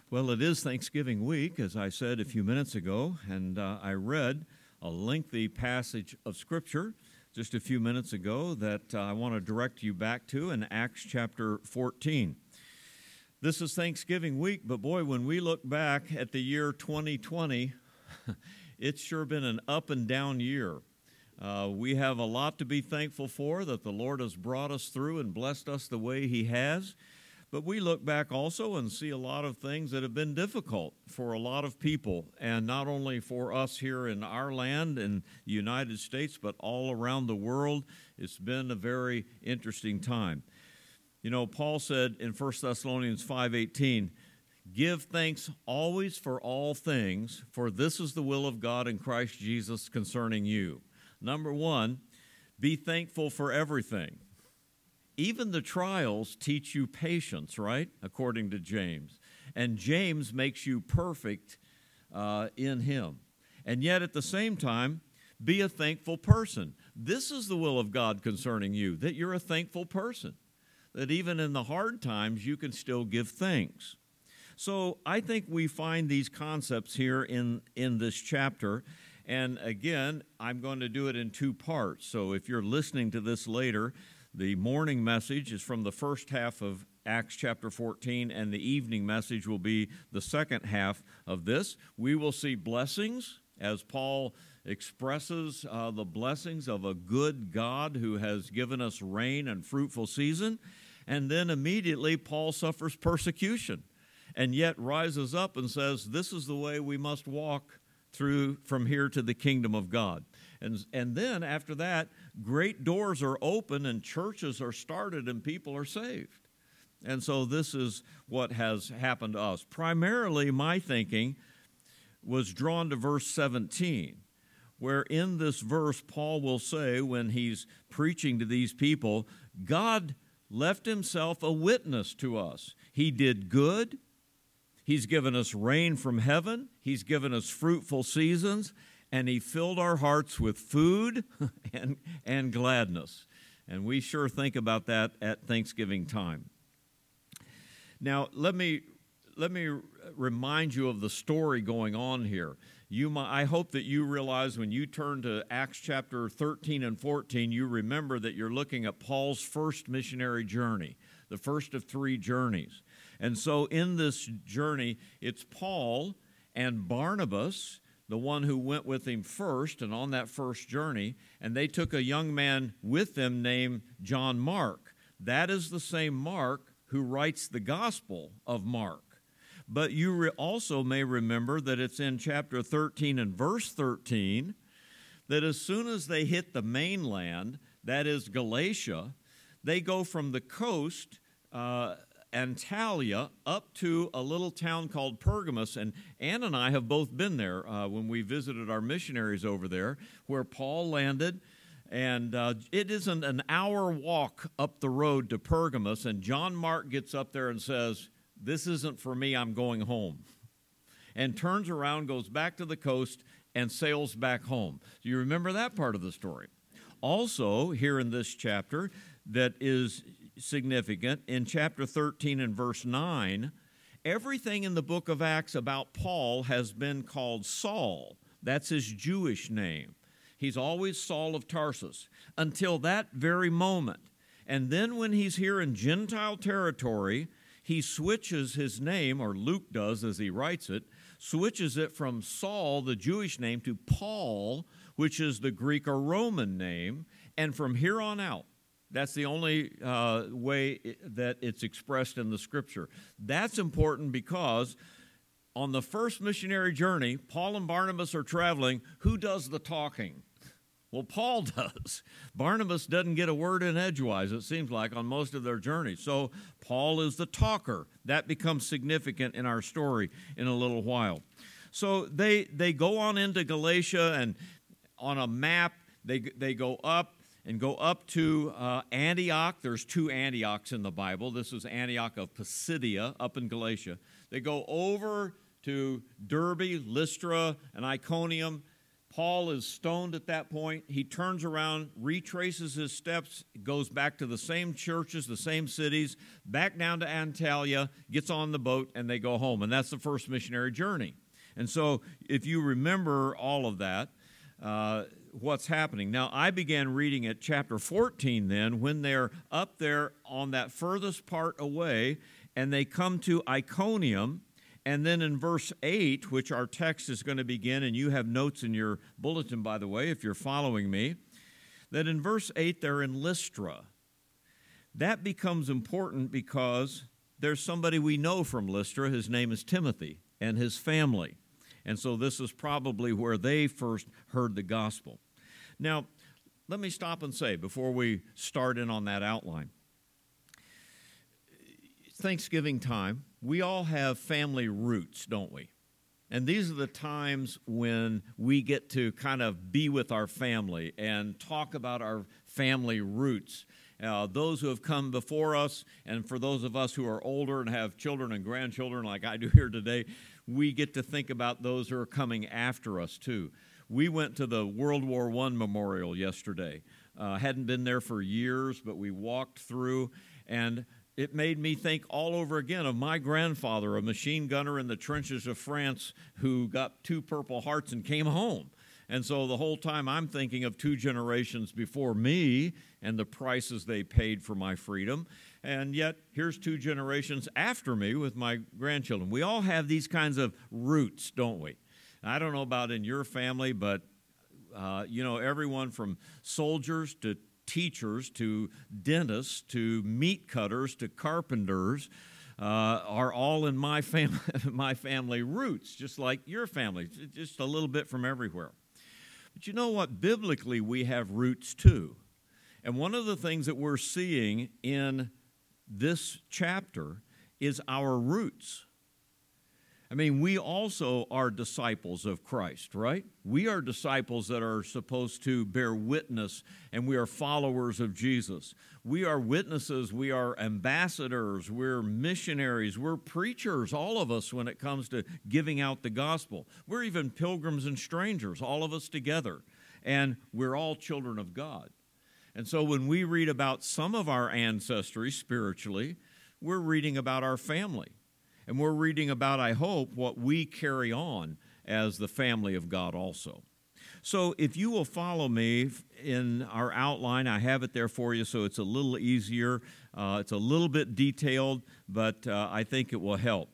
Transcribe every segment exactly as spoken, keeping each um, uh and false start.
Well, it is Thanksgiving week, as I said a few minutes ago, and uh, I read a lengthy passage of Scripture just a few minutes ago that uh, I want to direct you back to in Acts chapter fourteen. This is Thanksgiving week, but boy, when we look back at the year twenty twenty, it's sure been an up and down year. Uh, we have a lot to be thankful for, that the Lord has brought us through and blessed us the way He has. But we look back also and see a lot of things that have been difficult for a lot of people, and not only for us here in our land in the United States, but all around the world. It's been a very interesting time. You know, Paul said in First Thessalonians five eighteen, "Give thanks always for all things, for this is the will of God in Christ Jesus concerning you." Number one, be thankful for everything. Even the trials teach you patience, right? According to James. And James makes you perfect uh, in Him. And yet at the same time, be a thankful person. This is the will of God concerning you, that you're a thankful person. That even in the hard times, you can still give thanks. So I think we find these concepts here in, in this chapter. And again, I'm going to do it in two parts. So if you're listening to this later, the morning message is from the first half of Acts chapter fourteen, and the evening message will be the second half of this. We will see blessings as Paul expresses uh, the blessings of a good God who has given us rain and fruitful season. And then immediately Paul suffers persecution and yet rises up and says, this is the way we must walk through from here to the kingdom of God. And, and then after that, great doors are open and churches are started and people are saved. And so this is what has happened to us. Primarily, my thinking was drawn to verse seventeen, where in this verse, Paul will say when he's preaching to these people, God left Himself a witness to us. He did good. He's given us rain from heaven. He's given us fruitful seasons. And He filled our hearts with food and, and gladness. And we sure think about that at Thanksgiving time. Now, let me let me remind you of the story going on here. You, I hope that you realize when you turn to Acts chapter thirteen and fourteen, you remember that you're looking at Paul's first missionary journey, the first of three journeys. And so in this journey, it's Paul and Barnabas, the one who went with him first and on that first journey, and they took a young man with them named John Mark. That is the same Mark who writes the Gospel of Mark. But you re- also may remember that it's in chapter thirteen and verse thirteen that as soon as they hit the mainland, that is Galatia, they go from the coast, uh, Antalya, up to a little town called Pergamos. And Ann and I have both been there uh, when we visited our missionaries over there, where Paul landed. And uh, it isn't an hour walk up the road to Pergamos, and John Mark gets up there and says, "This isn't for me, I'm going home." And turns around, goes back to the coast, and sails back home. Do you remember that part of the story? Also, here in this chapter that is significant, in chapter thirteen and verse nine, everything in the book of Acts about Paul has been called Saul. That's his Jewish name. He's always Saul of Tarsus until that very moment. And then when he's here in Gentile territory, he switches his name, or Luke does as he writes it, switches it from Saul, the Jewish name, to Paul, which is the Greek or Roman name. And from here on out, that's the only uh, way that it's expressed in the Scripture. That's important because on the first missionary journey, Paul and Barnabas are traveling. Who does the talking? Well, Paul does. Barnabas doesn't get a word in edgewise, it seems like, on most of their journeys. So Paul is the talker. That becomes significant in our story in a little while. So they they go on into Galatia, and on a map, they, they go up and go up to uh, Antioch. There's two Antiochs in the Bible. This is Antioch of Pisidia up in Galatia. They go over to Derbe, Lystra, and Iconium. Paul is stoned at that point. He turns around, retraces his steps, goes back to the same churches, the same cities, back down to Antalya, gets on the boat, and they go home. And that's the first missionary journey. And so if you remember all of that, uh, what's happening. Now, I began reading at chapter fourteen then when they're up there on that furthest part away, and they come to Iconium. And then in verse eight, which our text is going to begin, and you have notes in your bulletin, by the way, if you're following me, that in verse eight they're in Lystra. That becomes important because there's somebody we know from Lystra. His name is Timothy and his family. And so this is probably where they first heard the gospel. Now, let me stop and say, before we start in on that outline, Thanksgiving time, we all have family roots, don't we? And these are the times when we get to kind of be with our family and talk about our family roots. Uh, those who have come before us, and for those of us who are older and have children and grandchildren like I do here today, we get to think about those who are coming after us too. We went to the World War One memorial yesterday. Uh, hadn't been there for years, but we walked through, and it made me think all over again of my grandfather, a machine gunner in the trenches of France who got two Purple Hearts and came home. And so the whole time I'm thinking of two generations before me and the prices they paid for my freedom. And yet, here's two generations after me with my grandchildren. We all have these kinds of roots, don't we? I don't know about in your family, but, uh, you know, everyone from soldiers to teachers to dentists to meat cutters to carpenters uh, are all in my, fam- my family roots, just like your family, just a little bit from everywhere. But you know what? Biblically, we have roots too. And one of the things that we're seeing in this chapter is our roots. I mean, we also are disciples of Christ, right? We are disciples that are supposed to bear witness, and we are followers of Jesus. We are witnesses, we are ambassadors, we're missionaries, we're preachers, all of us, when it comes to giving out the gospel. We're even pilgrims and strangers, all of us together, and we're all children of God. And so when we read about some of our ancestry spiritually, we're reading about our family. And we're reading about, I hope, what we carry on as the family of God also. So if you will follow me in our outline, I have it there for you so it's a little easier. Uh, it's a little bit detailed, but uh, I think it will help.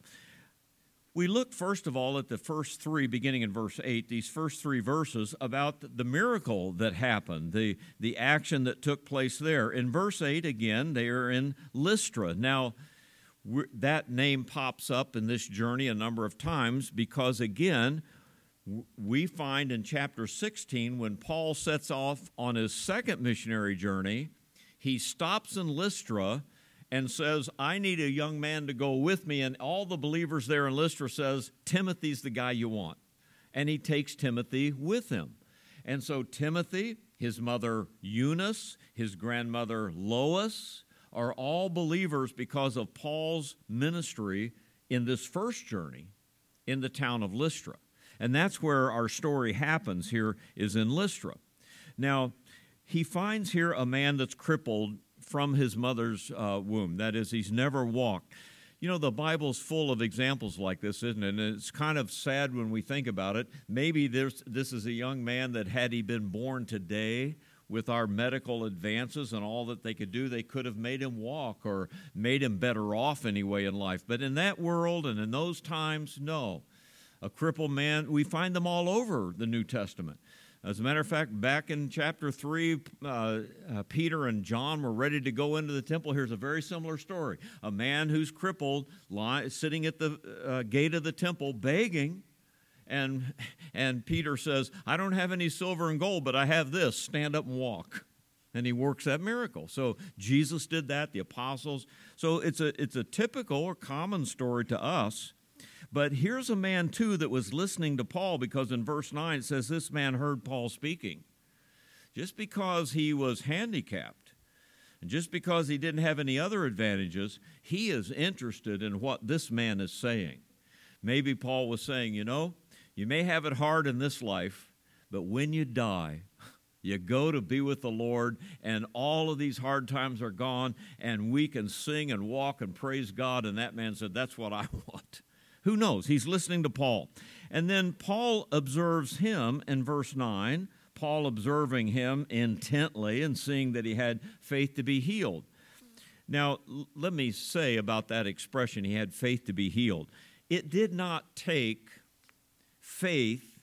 We look, first of all, at the first three, beginning in verse eight, these first three verses about the miracle that happened, the, the action that took place there. In verse eight, again, they are in Lystra. Now, We're, that name pops up in this journey a number of times because, again, w- we find in chapter sixteen when Paul sets off on his second missionary journey, he stops in Lystra and says, I need a young man to go with me, and all the believers there in Lystra says, Timothy's the guy you want. And he takes Timothy with him. And so Timothy, his mother Eunice, his grandmother Lois, are all believers because of Paul's ministry in this first journey in the town of Lystra. And that's where our story happens here, is in Lystra. Now, he finds here a man that's crippled from his mother's uh, womb. That is, he's never walked. You know, the Bible's full of examples like this, isn't it? And it's kind of sad when we think about it. Maybe this, this is a young man that had he been born today, with our medical advances and all that they could do, they could have made him walk or made him better off anyway in life. But in that world and in those times, no. A crippled man, we find them all over the New Testament. As a matter of fact, back in chapter three, uh, uh, Peter and John were ready to go into the temple. Here's a very similar story. A man who's crippled, lie, sitting at the uh, gate of the temple, begging. And and Peter says, I don't have any silver and gold, but I have this. Stand up and walk. And he works that miracle. So Jesus did that, the apostles. So it's a it's a typical or common story to us. But here's a man, too, that was listening to Paul, because in verse nine it says this man heard Paul speaking. Just because he was handicapped, and just because he didn't have any other advantages, he is interested in what this man is saying. Maybe Paul was saying, you know, you may have it hard in this life, But when you die, you go to be with the Lord, and all of these hard times are gone, and we can sing and walk and praise God. And that man said, that's what I want. Who knows? He's listening to Paul. And then Paul observes him in verse nine, Paul observing him intently and seeing that he had faith to be healed. Now, l- let me say about that expression, he had faith to be healed. It did not take faith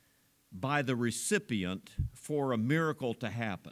by the recipient for a miracle to happen.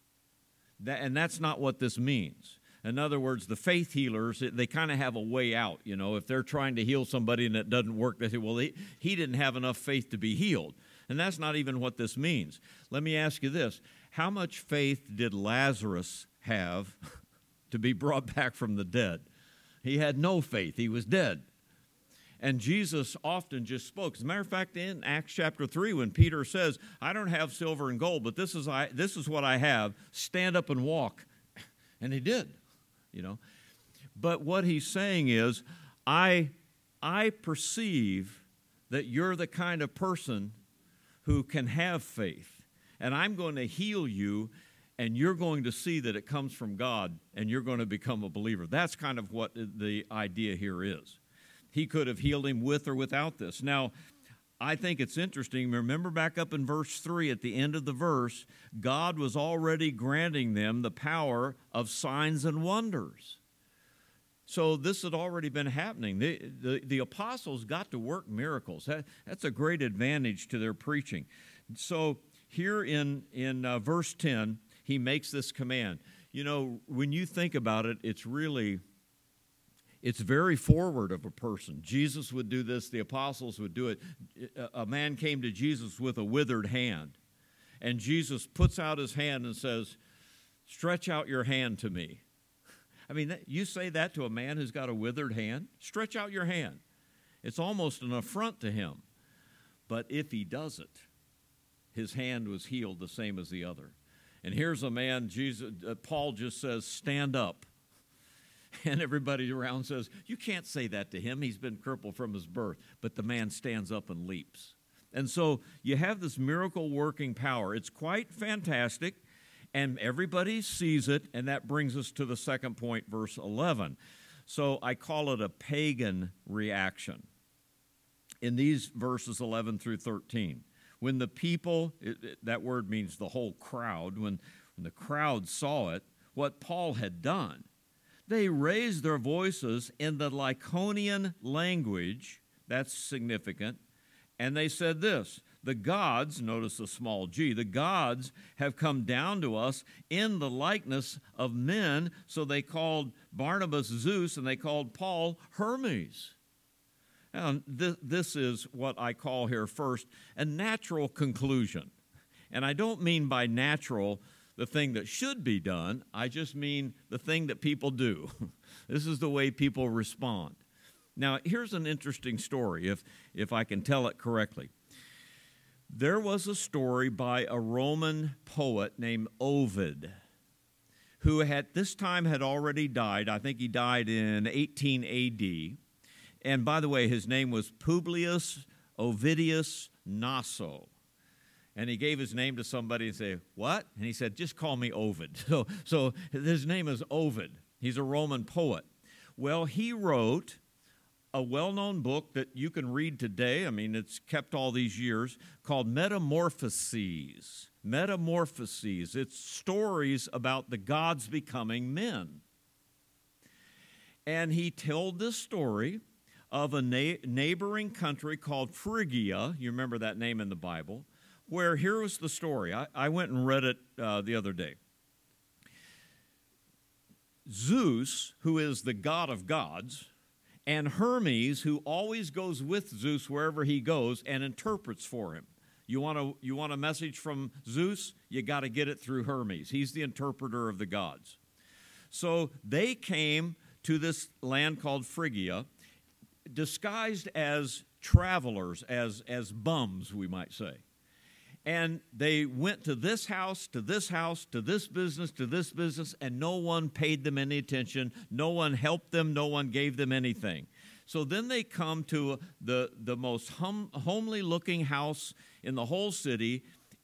That, and that's not what this means. In other words, the faith healers, they kind of have a way out. You know, if they're trying to heal somebody and it doesn't work, they say, well, he, he didn't have enough faith to be healed. And that's not even what this means. Let me ask you this. How much faith did Lazarus have to be brought back from the dead? He had no faith. He was dead. And Jesus often just spoke. As a matter of fact, in Acts chapter three, when Peter says, I don't have silver and gold, but this is I this is what I have. Stand up and walk. And he did, you know. But what he's saying is, I, I perceive that you're the kind of person who can have faith. And I'm going to heal you, and you're going to see that it comes from God, and you're going to become a believer. That's kind of what the idea here is. He could have healed him with or without this. Now, I think it's interesting. Remember back up in verse three, at the end of the verse, God was already granting them the power of signs and wonders. So this had already been happening. The, the, the apostles got to work miracles. That, that's a great advantage to their preaching. So here in, in uh, verse ten, he makes this command. You know, when you think about it, it's really... It's very forward of a person. Jesus would do this. The apostles would do it. A man came to Jesus with a withered hand, and Jesus puts out his hand and says, stretch out your hand to me. I mean, you say that to a man who's got a withered hand? Stretch out your hand. It's almost an affront to him. But if he does it, his hand was healed the same as the other. And here's a man, Jesus, uh, Paul just says, stand up. And everybody around says, you can't say that to him. He's been crippled from his birth. But the man stands up and leaps. And so you have this miracle-working power. It's quite fantastic, and everybody sees it, and that brings us to the second point, verse eleven. So I call it a pagan reaction in these verses eleven through thirteen. When the people, it, it, that word means the whole crowd, when, when the crowd saw it, what Paul had done, they raised their voices in the Lycaonian language. That's significant. And they said this, the gods, notice the small g, the gods have come down to us in the likeness of men. So they called Barnabas Zeus and they called Paul Hermes. Now, th- this is what I call here first a natural conclusion. And I don't mean by natural the thing that should be done. I just mean the thing that people do. This is the way people respond. Now, here's an interesting story, if, if I can tell it correctly. There was a story by a Roman poet named Ovid, who at this time had already died. I think he died in eighteen A D. And by the way, his name was Publius Ovidius Naso. And he gave his name to somebody and say, what? And he said, just call me Ovid. So, so his name is Ovid. He's a Roman poet. Well, he wrote a well-known book that you can read today. I mean, it's kept all these years, called Metamorphoses. Metamorphoses. It's stories about the gods becoming men. And he told this story of a na- neighboring country called Phrygia. You remember that name in the Bible. Where here was the story. I, I went and read it uh, the other day. Zeus, who is the god of gods, and Hermes, who always goes with Zeus wherever he goes and interprets for him. You want a, you want a message from Zeus? You got to get it through Hermes. He's the interpreter of the gods. So they came to this land called Phrygia, disguised as travelers, as, as bums, we might say. And they went to this house, to this house, to this business, to this business, and no one paid them any attention. No one helped them. No one gave them anything. So then they come to the, the most hum, homely-looking house in the whole city,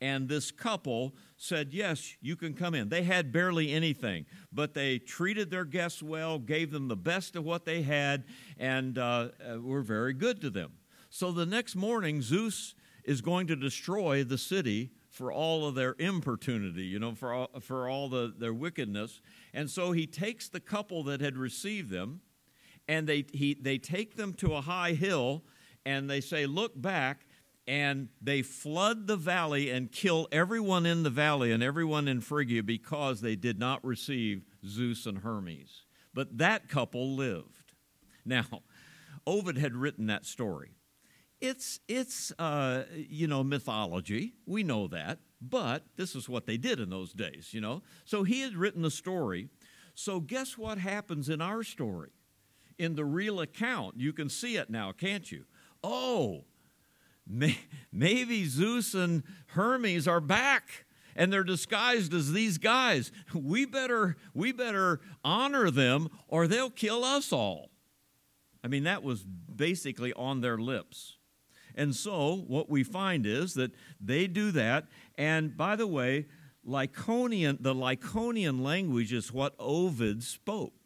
And this couple said, yes, you can come in. They had barely anything, but they treated their guests well, gave them the best of what they had, and uh, were very good to them. So the next morning, Zeus is going to destroy the city for all of their importunity, you know, for all, for all the, their wickedness. And so he takes the couple that had received them, and they he they take them to a high hill, and they say, look back, and they flood the valley and kill everyone in the valley and everyone in Phrygia because they did not receive Zeus and Hermes. But that couple lived. Now, Ovid had written that story. It's, it's uh, you know, mythology. We know that. But this is what they did in those days, you know. So he had written the story. So guess what happens in our story? In the real account, you can see it now, can't you? Oh, may, maybe Zeus and Hermes are back, and they're disguised as these guys. We better, we better honor them, or they'll kill us all. I mean, that was basically on their lips. And so what we find is that they do that. And by the way, Lycaonian, the Lycaonian language is what Ovid spoke.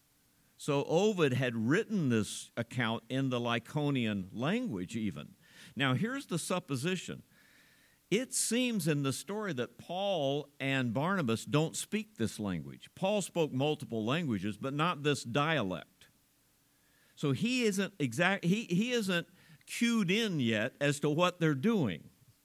So Ovid had written this account in the Lycaonian language even. Now here's the supposition. It seems in the story that Paul and Barnabas don't speak this language. Paul spoke multiple languages, but not this dialect. So he isn't exact. He, he isn't cued in yet as to what they're doing.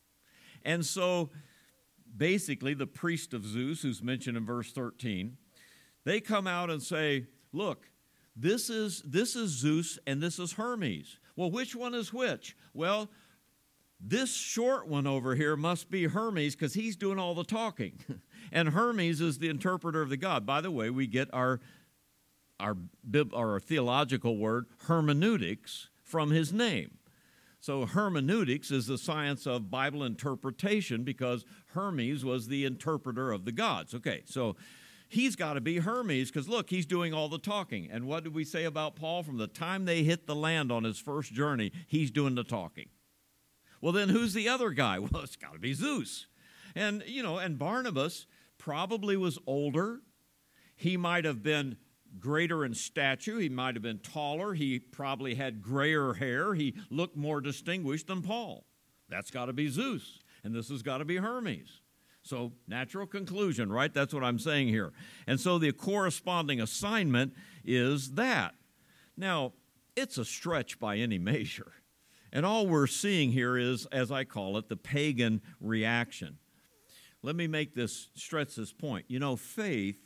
And so basically the priest of Zeus, who's mentioned in verse thirteen, they come out and say, look, this is, this is Zeus and this is Hermes. Well, which one is which? Well, this short one over here must be Hermes because he's doing all the talking. And Hermes is the interpreter of the god. By the way, we get our, our, our theological word hermeneutics from his name. So hermeneutics is the science of Bible interpretation because Hermes was the interpreter of the gods. Okay, so he's got to be Hermes because, look, he's doing all the talking. And what did we say about Paul? From the time they hit the land on his first journey, he's doing the talking. Well, then who's the other guy? Well, it's got to be Zeus. And, you know, and Barnabas probably was older. He might have been greater in stature. He might have been taller. He probably had grayer hair. He looked more distinguished than Paul. That's got to be Zeus. And this has got to be Hermes. So natural conclusion, right? That's what I'm saying here. And so the corresponding assignment is that. Now, it's a stretch by any measure. And all we're seeing here is, as I call it, the pagan reaction. Let me make this, stretch this point. You know, faith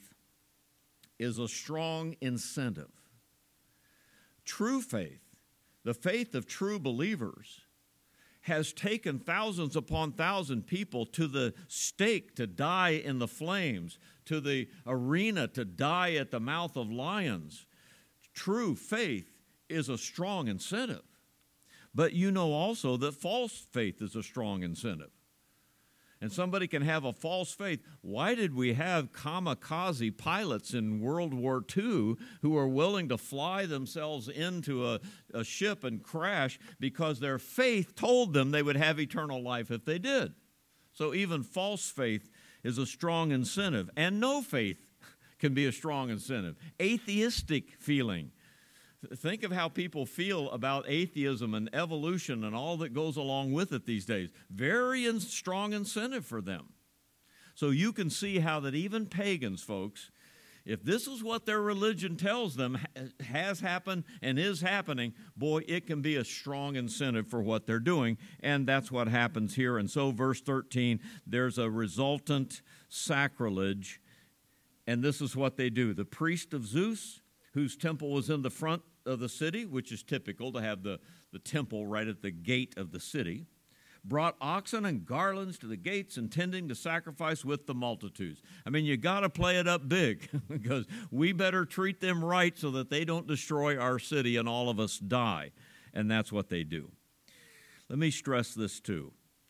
is a strong incentive. True faith, the faith of true believers, has taken thousands upon thousands people to the stake to die in the flames, to the arena to die at the mouth of lions. True faith is a strong incentive. But you know also that false faith is a strong incentive. And somebody can have a false faith. Why did we have kamikaze pilots in World War Two who are willing to fly themselves into a, a ship and crash because their faith told them they would have eternal life if they did? So even false faith is a strong incentive. And no faith can be a strong incentive. Atheistic feeling. Think of how people feel about atheism and evolution and all that goes along with it these days. Very in- strong incentive for them. So you can see how that even pagans, folks, if this is what their religion tells them has happened and is happening, boy, it can be a strong incentive for what they're doing. And that's what happens here. And so verse thirteen, there's a resultant sacrilege. And this is what they do. The priest of Zeus, whose temple was in the front of the city, which is typical to have the, the temple right at the gate of the city, brought oxen and garlands to the gates, intending to sacrifice with the multitudes. I mean, you got to play it up big because we better treat them right so that they don't destroy our city and all of us die. And that's what they do. Let me stress this too.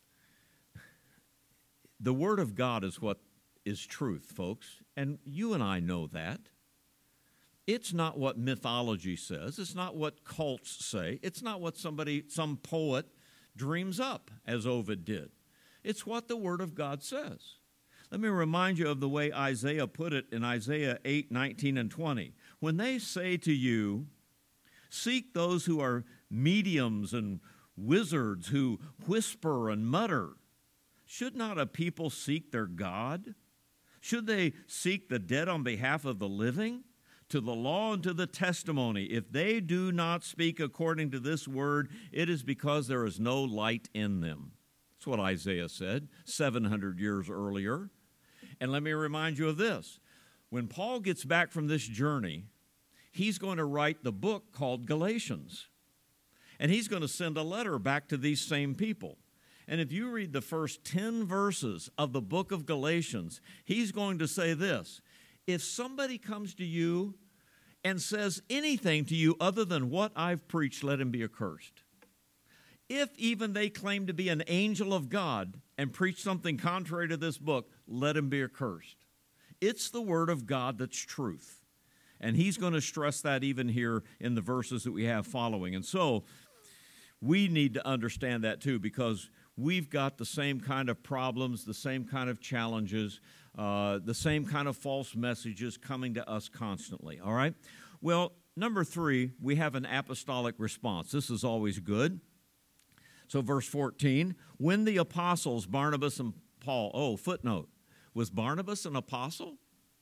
The Word of God is what is truth, folks, and you and I know that. It's not what mythology says. It's not what cults say. It's not what somebody, some poet dreams up, as Ovid did. It's what the Word of God says. Let me remind you of the way Isaiah put it in Isaiah eight, nineteen, and twenty. When they say to you, seek those who are mediums and wizards who whisper and mutter, should not a people seek their God? Should they seek the dead on behalf of the living? To the law and to the testimony, if they do not speak according to this word, it is because there is no light in them. That's what Isaiah said seven hundred years earlier. And let me remind you of this. When Paul gets back from this journey, he's going to write the book called Galatians. And he's going to send a letter back to these same people. And if you read the first ten verses of the book of Galatians, he's going to say this: if somebody comes to you and says anything to you other than what I've preached, let him be accursed. If even they claim to be an angel of God and preach something contrary to this book, let him be accursed. It's the word of God that's truth. And he's going to stress that even here in the verses that we have following. And so we need to understand that too, because we've got the same kind of problems, the same kind of challenges, uh, the same kind of false messages coming to us constantly, all right? Well, number three, we have an apostolic response. This is always good. So verse fourteen, when the apostles, Barnabas and Paul, oh, footnote, was Barnabas an apostle?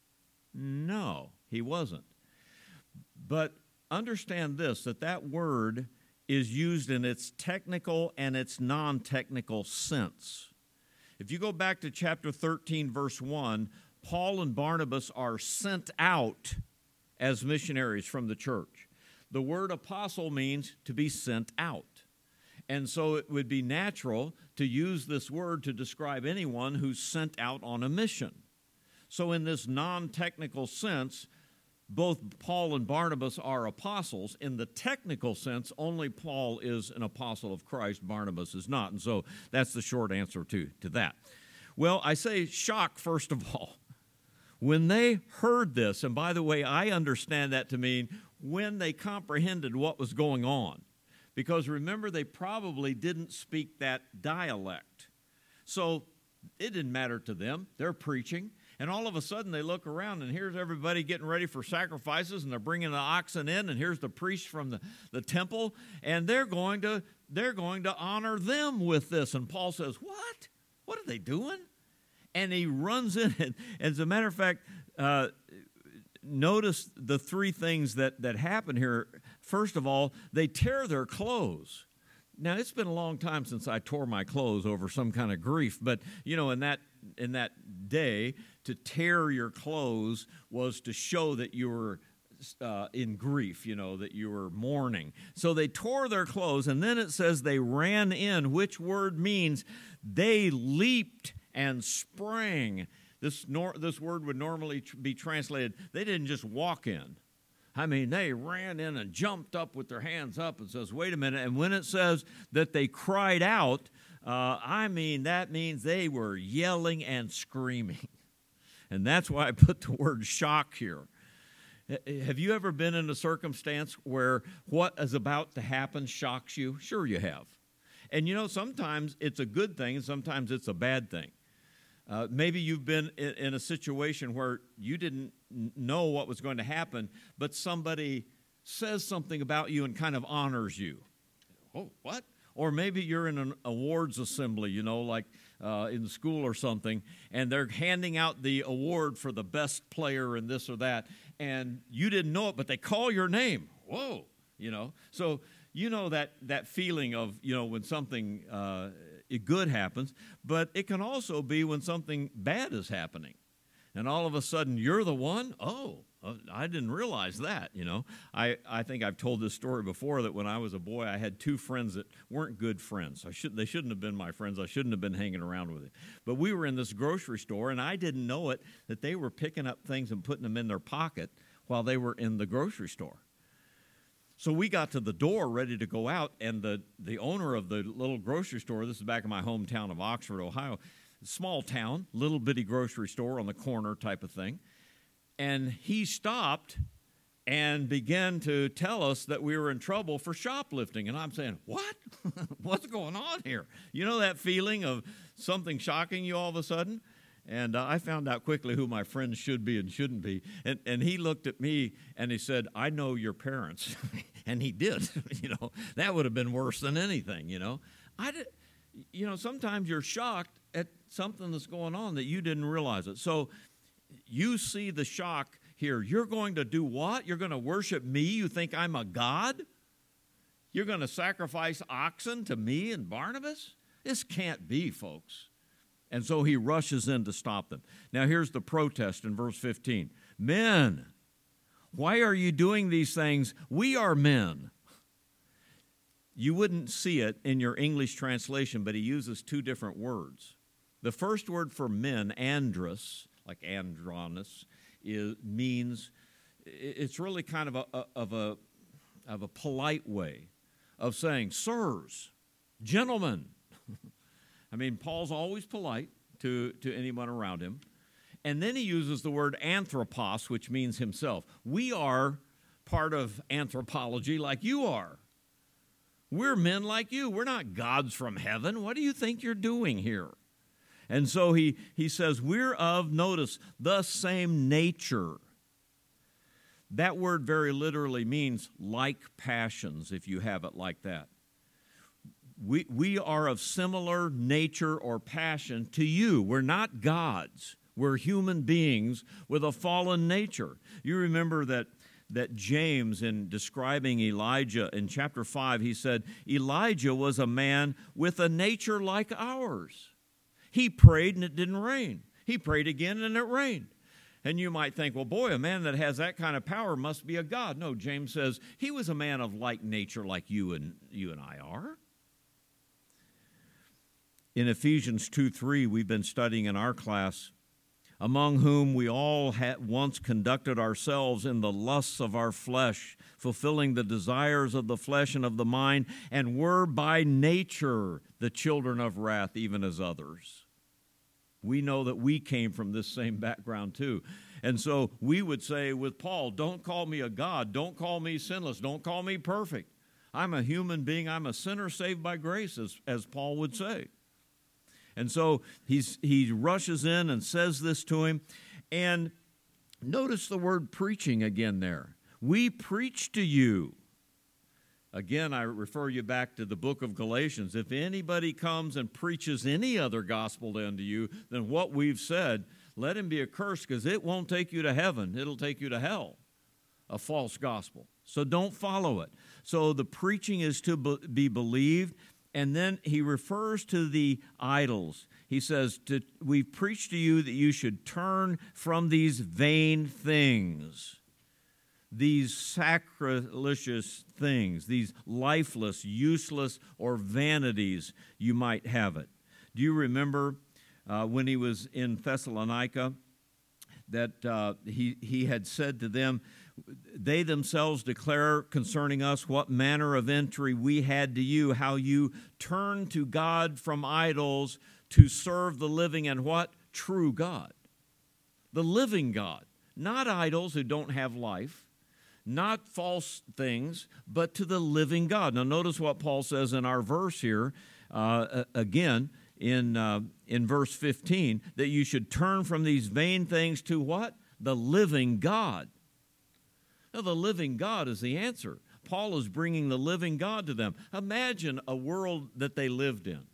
No, he wasn't. But understand this, that that word is used in its technical and its non-technical sense. If you go back to chapter thirteen, verse one, Paul and Barnabas are sent out as missionaries from the church. The word apostle means to be sent out. And so it would be natural to use this word to describe anyone who's sent out on a mission. So in this non-technical sense, both Paul and Barnabas are apostles. In the technical sense, only Paul is an apostle of Christ, Barnabas is not. And so that's the short answer to, to that. Well, I say shock, first of all. When they heard this, and by the way, I understand that to mean when they comprehended what was going on. Because remember, they probably didn't speak that dialect. So it didn't matter to them. They're preaching. And all of a sudden they look around and here's everybody getting ready for sacrifices and they're bringing the oxen in and here's the priest from the, the temple and they're going to they're going to honor them with this. And Paul says, what? What are they doing? And he runs in. And as a matter of fact, uh, notice the three things that, that happen here. First of all, they tear their clothes. Now, it's been a long time since I tore my clothes over some kind of grief, but, you know, in that in that day, to tear your clothes was to show that you were uh, in grief, you know, that you were mourning. So they tore their clothes, and then it says they ran in, which word means they leaped and sprang. This, nor, this word would normally tr- be translated, they didn't just walk in. I mean, they ran in and jumped up with their hands up and says, wait a minute. And when it says that they cried out, uh, I mean, that means they were yelling and screaming. And that's why I put the word shock here. Have you ever been in a circumstance where what is about to happen shocks you? Sure you have. And you know, sometimes it's a good thing and sometimes it's a bad thing. Uh, maybe you've been in, in a situation where you didn't know what was going to happen, but somebody says something about you and kind of honors you. Oh, what? Or maybe you're in an awards assembly, you know, like uh, in school or something, and they're handing out the award for the best player and this or that, and you didn't know it, but they call your name. Whoa, you know. So you know that, that feeling of, you know, when something uh, good happens, but it can also be when something bad is happening. And all of a sudden, you're the one? Oh, I didn't realize that, you know. I, I think I've told this story before that when I was a boy, I had two friends that weren't good friends. I should, they shouldn't have been my friends. I shouldn't have been hanging around with them. But we were in this grocery store, and I didn't know it, that they were picking up things and putting them in their pocket while they were in the grocery store. So we got to the door ready to go out, and the, the owner of the little grocery store, this is back in my hometown of Oxford, Ohio, small town, little bitty grocery store on the corner type of thing. And he stopped and began to tell us that we were in trouble for shoplifting. And I'm saying, what? What's going on here? You know that feeling of something shocking you all of a sudden? And uh, I found out quickly who my friends should be and shouldn't be. And, and he looked at me and he said, I know your parents. And he did. You know, that would have been worse than anything, you know. I did, you know, sometimes you're shocked at something that's going on that you didn't realize it. So you see the shock here. You're going to do what? You're going to worship me? You think I'm a god? You're going to sacrifice oxen to me and Barnabas? This can't be, folks. And so he rushes in to stop them. Now here's the protest in verse fifteen. Men, why are you doing these things? We are men. You wouldn't see it in your English translation, but he uses two different words. The first word for men, andros, like andronis, is, means, it's really kind of a, a, of, a, of a polite way of saying, sirs, gentlemen. I mean, Paul's always polite to, to anyone around him. And then he uses the word anthropos, which means himself. We are part of anthropology like you are. We're men like you. We're not gods from heaven. What do you think you're doing here? And so he, he says, we're of, notice, the same nature. That word very literally means like passions, if you have it like that. We, we are of similar nature or passion to you. We're not gods. We're human beings with a fallen nature. You remember that, that James, in describing Elijah in chapter five, he said, Elijah was a man with a nature like ours. He prayed and it didn't rain. He prayed again and it rained. And you might think, well, boy, a man that has that kind of power must be a god. No, James says he was a man of like nature like you and, you and I are. In Ephesians two three, we've been studying in our class, among whom we all had once conducted ourselves in the lusts of our flesh, fulfilling the desires of the flesh and of the mind, and were by nature the children of wrath, even as others. We know that we came from this same background too. And so we would say with Paul, don't call me a god, don't call me sinless, don't call me perfect. I'm a human being, I'm a sinner saved by grace, as, as Paul would say. And so he's, he rushes in and says this to him. And notice the word preaching again there. We preach to you. Again, I refer you back to the book of Galatians. If anybody comes and preaches any other gospel unto you than what we've said, let him be accursed, because it won't take you to heaven. It'll take you to hell, a false gospel. So don't follow it. So the preaching is to be believed. And then he refers to the idols. He says, to, we've preached to you that you should turn from these vain things, these sacrilegious things, these lifeless, useless, or vanities, you might have it. Do you remember uh, when he was in Thessalonica that uh, he, he had said to them, they themselves declare concerning us what manner of entry we had to you, how you turned to God from idols to serve the living and what? True God. The living God. Not idols who don't have life, not false things, but to the living God. Now notice what Paul says in our verse here, uh, again, in, uh, in verse fifteen, that you should turn from these vain things to what? The living God. Now, the living God is the answer. Paul is bringing the living God to them. Imagine a world that they lived in.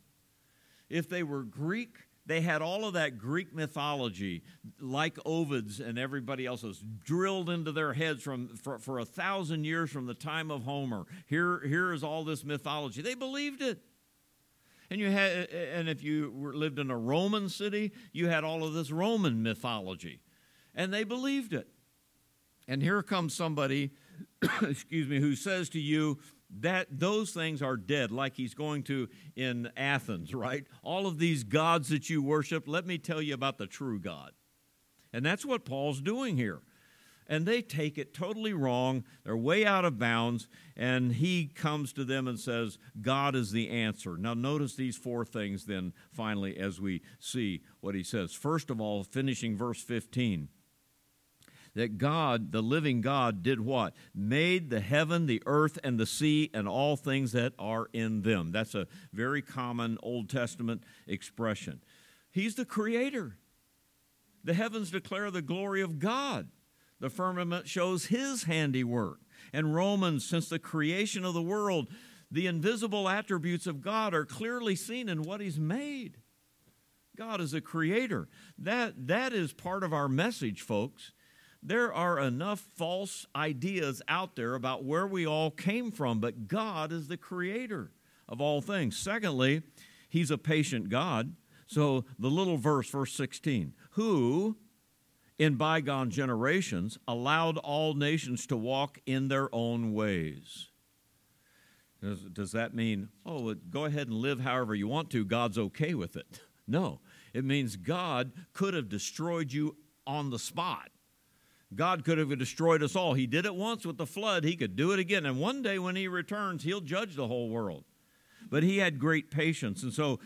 If they were Greek, they had all of that Greek mythology, like Ovid's and everybody else's, drilled into their heads from, for, for a thousand years from the time of Homer. Here, here is all this mythology. They believed it. And you had, and if you were, lived in a Roman city, you had all of this Roman mythology. And they believed it. And here comes somebody, excuse me, who says to you that those things are dead, like he's going to in Athens, right? All of these gods that you worship, let me tell you about the true God. And that's what Paul's doing here. And they take it totally wrong. They're way out of bounds. And he comes to them and says, God is the answer. Now notice these four things then, finally, as we see what he says. First of all, finishing verse fifteen. that God, the living God, did what? Made the heaven, the earth, and the sea, and all things that are in them. That's a very common Old Testament expression. He's the creator. The heavens declare the glory of God. The firmament shows his handiwork. And Romans, since the creation of the world, the invisible attributes of God are clearly seen in what he's made. God is a creator. That, that is part of our message, folks. There are enough false ideas out there about where we all came from, but God is the creator of all things. Secondly, he's a patient God. So the little verse, verse sixteen, who in bygone generations allowed all nations to walk in their own ways. Does, does that mean, oh, go ahead and live however you want to, God's okay with it? No, it means God could have destroyed you on the spot. God could have destroyed us all. He did it once with the flood. He could do it again. And one day when he returns, he'll judge the whole world. But he had great patience. And so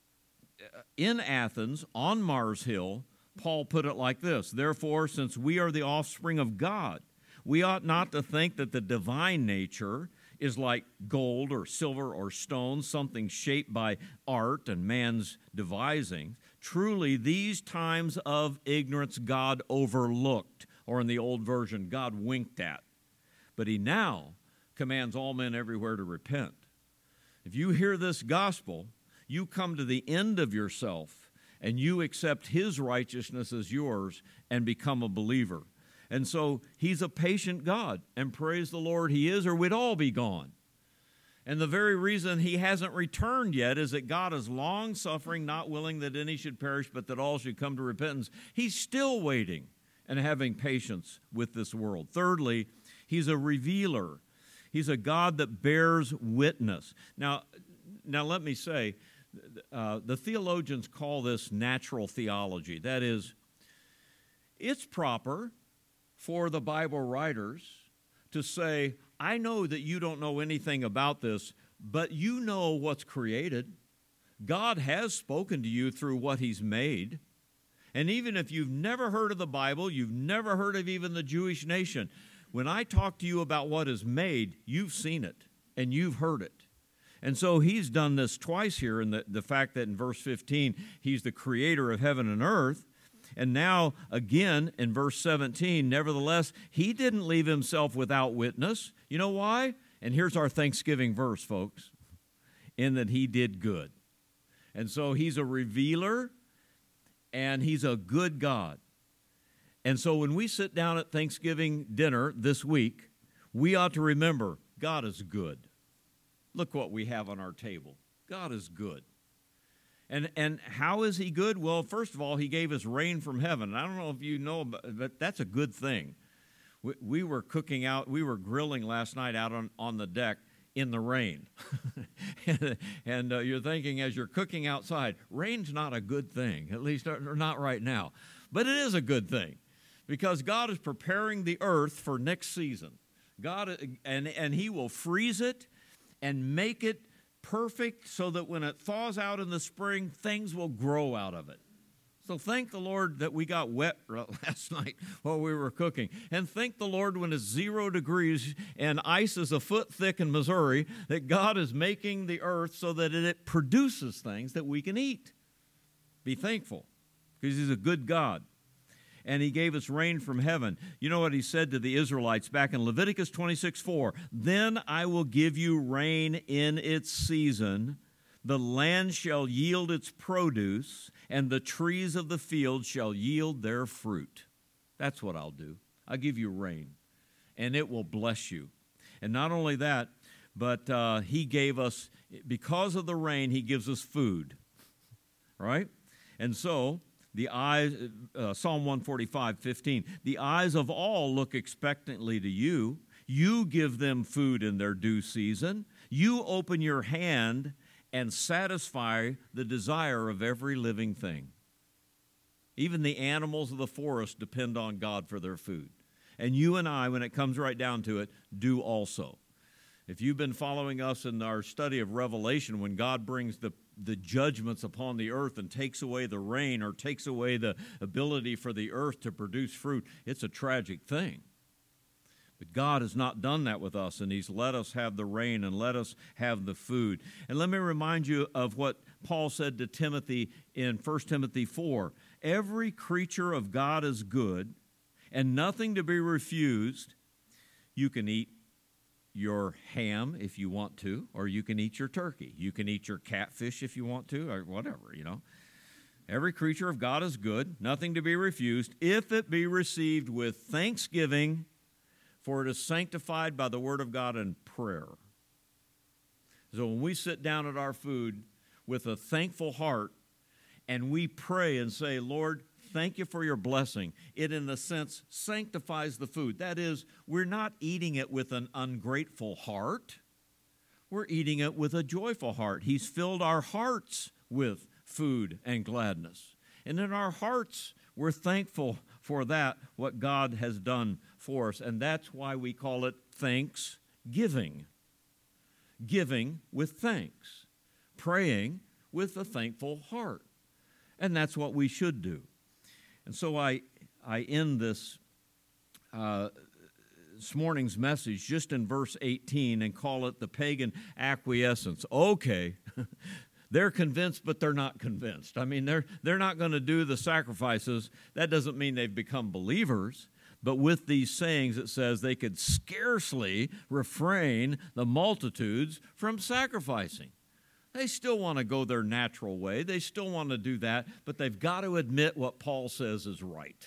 in Athens, on Mars Hill, Paul put it like this: therefore, since we are the offspring of God, we ought not to think that the divine nature is like gold or silver or stone, something shaped by art and man's devising. Truly, these times of ignorance God overlooked, or in the old version, God winked at. But he now commands all men everywhere to repent. If you hear this gospel, you come to the end of yourself, and you accept his righteousness as yours and become a believer. And so he's a patient God, and praise the Lord he is, or we'd all be gone. And the very reason he hasn't returned yet is that God is long-suffering, not willing that any should perish, but that all should come to repentance. He's still waiting and having patience with this world. Thirdly, he's a revealer. He's a God that bears witness. Now, now let me say, uh, the theologians call this natural theology. That is, it's proper for the Bible writers to say, I know that you don't know anything about this, but you know what's created. God has spoken to you through what he's made. And even if you've never heard of the Bible, you've never heard of even the Jewish nation, when I talk to you about what is made, you've seen it and you've heard it. And so he's done this twice here in the, the fact that in verse fifteen, he's the creator of heaven and earth. And now, again, in verse seventeen, nevertheless, he didn't leave himself without witness. You know why? And here's our Thanksgiving verse, folks, in that he did good. And so he's a revealer, and he's a good God. And so when we sit down at Thanksgiving dinner this week, we ought to remember God is good. Look what we have on our table. God is good. And and how is he good? Well, first of all, he gave us rain from heaven. I don't know if you know, but that's a good thing. We, we were cooking out, we were grilling last night out on, on the deck in the rain. and and uh, you're thinking as you're cooking outside, rain's not a good thing, at least not right now. But it is a good thing because God is preparing the earth for next season. God and and he will freeze it and make it perfect so that when it thaws out in the spring, things will grow out of it. So thank the Lord that we got wet last night while we were cooking. And thank the Lord when it's zero degrees and ice is a foot thick in Missouri, that God is making the earth so that it produces things that we can eat. Be thankful because he's a good God. And he gave us rain from heaven. You know what he said to the Israelites back in Leviticus twenty-six four? Then I will give you rain in its season. The land shall yield its produce, and the trees of the field shall yield their fruit. That's what I'll do. I'll give you rain, and it will bless you. And not only that, but uh, he gave us, because of the rain, he gives us food. Right? And so the eyes, uh, Psalm one forty-five fifteen, the eyes of all look expectantly to you. You give them food in their due season. You open your hand and satisfy the desire of every living thing. Even the animals of the forest depend on God for their food. And you and I, when it comes right down to it, do also. If you've been following us in our study of Revelation, when God brings the, the judgments upon the earth and takes away the rain or takes away the ability for the earth to produce fruit, it's a tragic thing. But God has not done that with us, and He's let us have the rain and let us have the food. And let me remind you of what Paul said to Timothy in First Timothy four. Every creature of God is good, and nothing to be refused. You can eat your ham if you want to, or you can eat your turkey. You can eat your catfish if you want to, or whatever, you know. Every creature of God is good, nothing to be refused, if it be received with thanksgiving, for it is sanctified by the word of God and prayer. So when we sit down at our food with a thankful heart and we pray and say, Lord, thank you for your blessing, it in a sense sanctifies the food. That is, we're not eating it with an ungrateful heart. We're eating it with a joyful heart. He's filled our hearts with food and gladness. And in our hearts, we're thankful for that, what God has done for us. And that's why we call it thanksgiving. Giving with thanks. Praying with a thankful heart. And that's what we should do. And so I, I end this, uh, this morning's message just in verse eighteen and call it the pagan acquiescence. Okay, they're convinced, but they're not convinced. I mean, they're, they're not going to do the sacrifices. That doesn't mean they've become believers. But with these sayings, it says they could scarcely refrain the multitudes from sacrificing. They still want to go their natural way. They still want to do that, but they've got to admit what Paul says is right.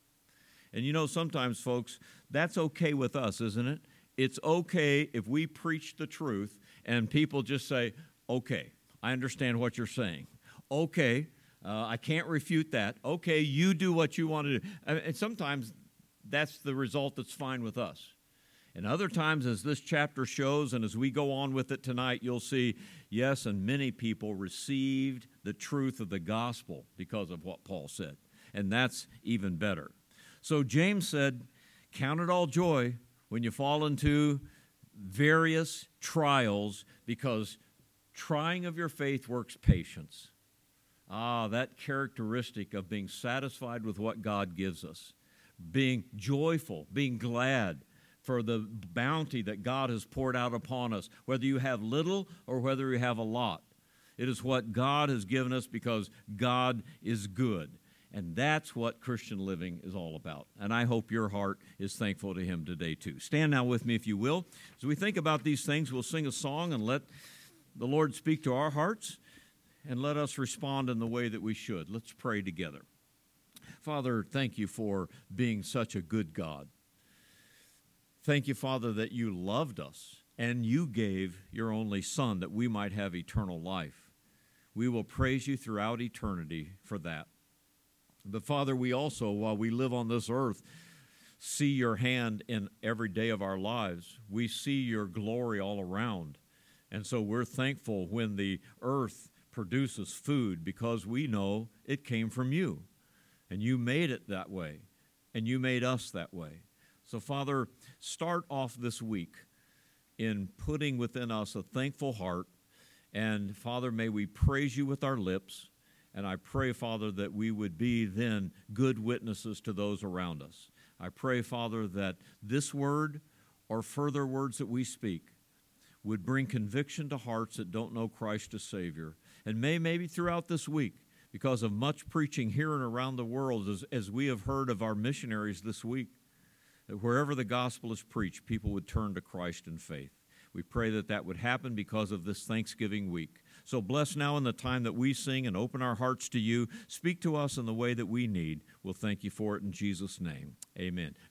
And you know, sometimes, folks, that's okay with us, isn't it? It's okay if we preach the truth and people just say, okay, I understand what you're saying. Okay, uh, I can't refute that. Okay, you do what you want to do. And sometimes that's the result that's fine with us. And other times, as this chapter shows, and as we go on with it tonight, you'll see, yes, and many people received the truth of the gospel because of what Paul said. And that's even better. So James said, count it all joy when you fall into various trials, because trying of your faith works patience. Ah, that characteristic of being satisfied with what God gives us, being joyful, being glad for the bounty that God has poured out upon us, whether you have little or whether you have a lot. It is what God has given us because God is good. And that's what Christian living is all about. And I hope your heart is thankful to Him today too. Stand now with me if you will. As we think about these things, we'll sing a song and let the Lord speak to our hearts and let us respond in the way that we should. Let's pray together. Father, thank you for being such a good God. Thank you, Father, that you loved us and you gave your only Son that we might have eternal life. We will praise you throughout eternity for that. But, Father, we also, while we live on this earth, see your hand in every day of our lives. We see your glory all around. And so we're thankful when the earth produces food because we know it came from you. And you made it that way. And you made us that way. So, Father, start off this week in putting within us a thankful heart. And, Father, may we praise you with our lips. And I pray, Father, that we would be then good witnesses to those around us. I pray, Father, that this word or further words that we speak would bring conviction to hearts that don't know Christ as Savior. And may maybe throughout this week, because of much preaching here and around the world, as, as we have heard of our missionaries this week, that wherever the gospel is preached, people would turn to Christ in faith. We pray that that would happen because of this Thanksgiving week. So bless now in the time that we sing and open our hearts to you. Speak to us in the way that we need. We'll thank you for it in Jesus' name. Amen.